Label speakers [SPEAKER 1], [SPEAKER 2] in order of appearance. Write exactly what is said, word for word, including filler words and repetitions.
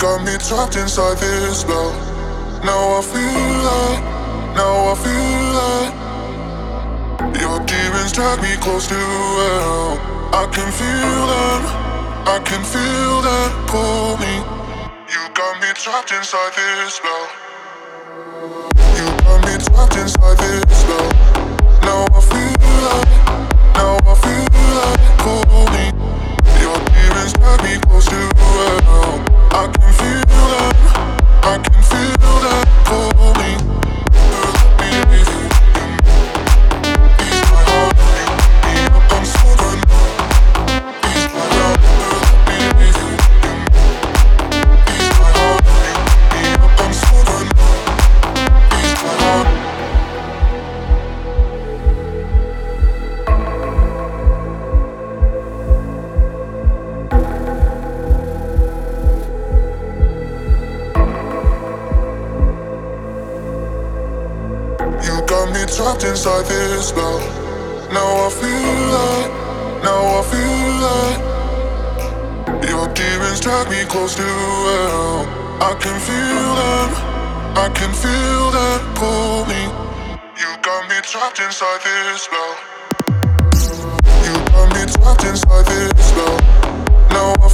[SPEAKER 1] got me trapped inside this spell. Now I feel like, now I feel like your demons drag me close to hell. I can feel them, I can feel them pull me. You got me trapped inside this spell. You got me trapped inside this spell. Now I feel like, now I feel like pull me. Your demons drag me close to hell. I can feel them, I can feel them pull me. Let me leave you. Ease my heart, me up, I'm sober. Ease my heart, let me leave you. Ease my heart, me up, I'm sober. Ease my heart. You got me trapped inside this spell. Now I feel like, now I feel like your demons drag me close to hell. I can feel them, I can feel them pull me. You got me trapped inside this spell. You got me trapped inside this spell. Now I